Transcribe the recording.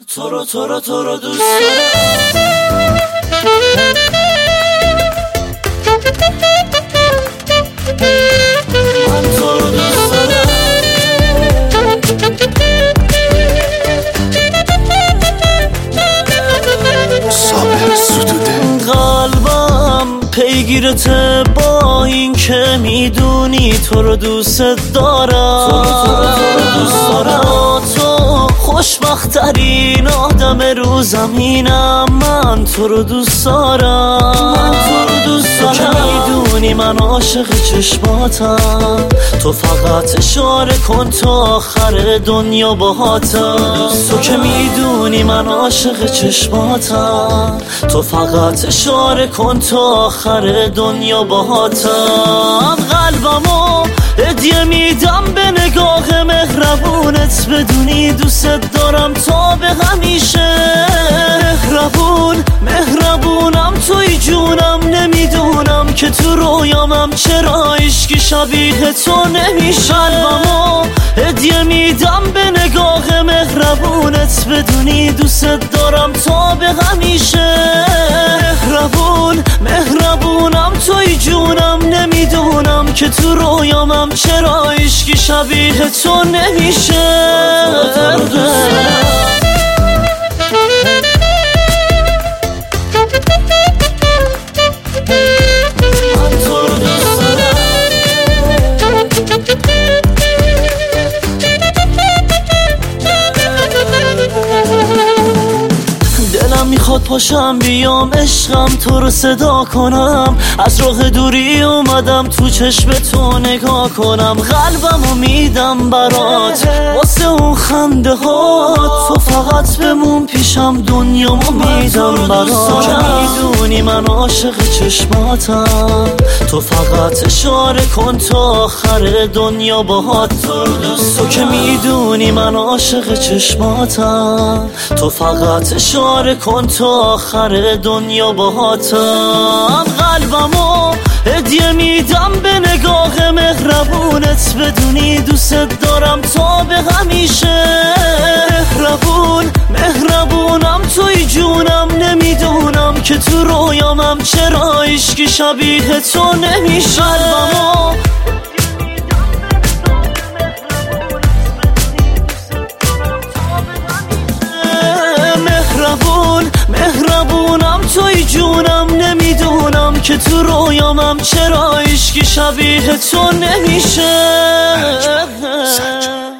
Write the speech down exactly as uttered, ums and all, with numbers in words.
تو رو تو رو تو رو دوست دارم. من تو رو دوست دارم. صابر ستوده. قلبم پیگیرته با این که میدونی تو رو دوست دارم. تو رو تو رو تو رو دوست دارم. تو خوشبخت‌ترین آدم رو زمینم. من تو رو دوست دارم. من تو رو دوست دارم. تو که میدونی من عاشق چشماتم. تو فقط اشاره کن تا آخر دنیا باهاتم. تو که میدونی من عاشق چشماتم. تو فقط اشاره کن تا آخر دنیا باهاتم. قلبمو هدیه میدم به نگاه مهربونت. بدونی دوست دارم تا به همیشه. مهربون مهربونم توی جونم. نمیدونم که تو رویامم چرا عشقی شبیه تو نمیشه. قلبمو هدیه میدم به نگاه مهربونت. بدونی دوست دارم تا به همیشه. مهربون مهربونم توی جونم. نمیدونم که تو رویامم چرا عشقی شبیه تو نمیشه. میخواد پاشم بیام عشقم تو رو صدا کنم. از راه دوری اومدم تو چشم تو نگاه کنم. قلبمو میدم برات واسه اون خنده هات. تو فقط بمون پیشم دنیامو میدم برات. که میدونی من عاشق چشماتم. تو فقط اشاره کن تا آخر دنیا باهات. تو که میدونی من عاشق چشماتم. تو فقط اشاره کن تا آخر دنیا باهاتم. قلبمو هدیه میدم به نگاه مهربونت. بدونی دوست دارم تا به همیشه. مهربون مهربونم توی جونم. نمیدونم که تو رویامم چرا عشقی شبیه تو نمیشه. قلبمو مهربون مهربونم توی جونم. نمیدونم که تو رویامم چرا عشقی شبیه تو نمیشه.